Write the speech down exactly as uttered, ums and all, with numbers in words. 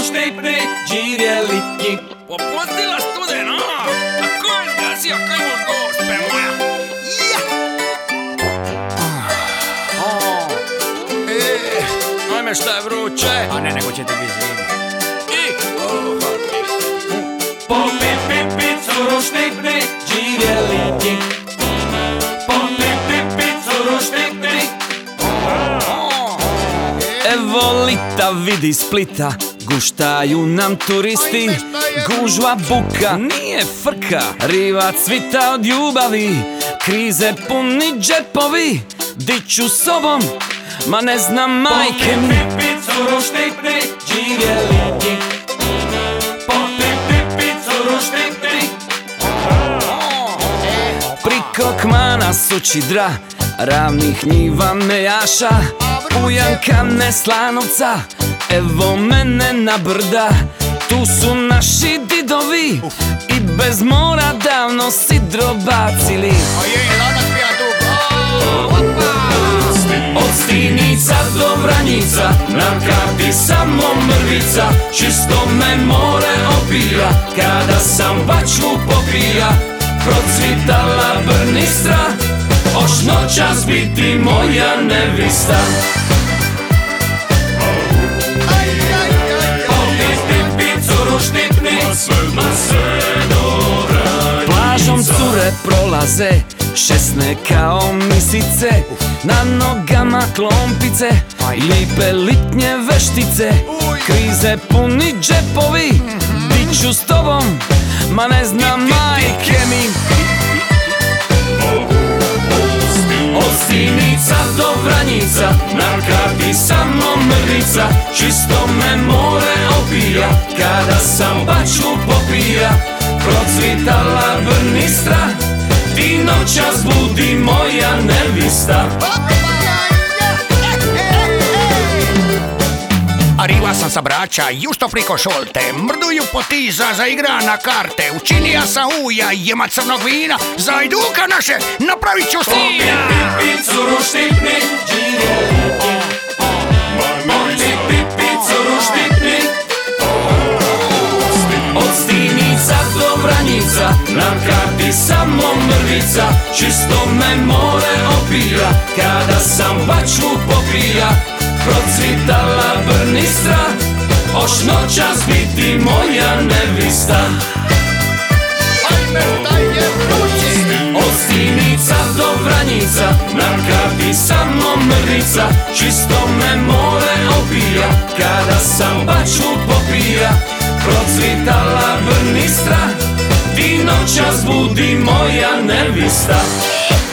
štipni, đirjelići. Popustila studena, a ko je zgasio krvu gospe moja? Ja! Ajme šta je vruće? A ne, nego će ti biti zima. I? Popi pipi curu štipni, đirjelići. Popi pipi curu štipni. Evo lita vidi Splita, guštaju nam turisti. Gužva buka, nije frka, riva cvita od ljubavi. Krize puni džepovi, diću sobom, ma ne znam majke mi. Popi pipi curu štipni, đirjelići. Popi pipi curu štipni. Priko Kmana, Sučidra, ravnih njiva Mejaša, Pujanka, Neslanovca, evo mene na brda. Tu su naši didovi i bez mora davno sidro bacili. A je, danas pija tu. Od Stinica do Vranjica, na karti samo mrvica. Čisto me more opija, kada sam bačvu popija. Procvitala Brnistra, oš noćas biti moja nevista. Popi pipi curu štipni, ma sve dobra. Plažom cure prolaze, šesne kao misice. Na nogama klompice, lipe litnje veštice. Krize puni džepovi, diću s tobom, ma ne znam majke mi. Od Stinica do Vranjica, na karti samo mrvica. Čisto me more opija, kada sam bačvu popija. Procvitala Brnistra, ti noćas budi moja nevista. Arriva sam sa Brača, justo priko Šolte. Mrduju potiza za igra na karte. Učinija sam uja, jema crnog vina. Za Ajduka naše napravit ću sina. Pipi curu štipni, đirjelići. Popi pipi curu štipni. Od Stinica do Vranjica, na karti samo mrvica. Čisto me more opija, kada sam bačvu popija. Procvitala Brnistra, oš noćas biti moja nevista. Od Stinica do Vranjica, na karti samo mrvica. Čisto me more opija, kada sam bačvu popija. Procvitala Brnistra, ti noćas budi moja nevista.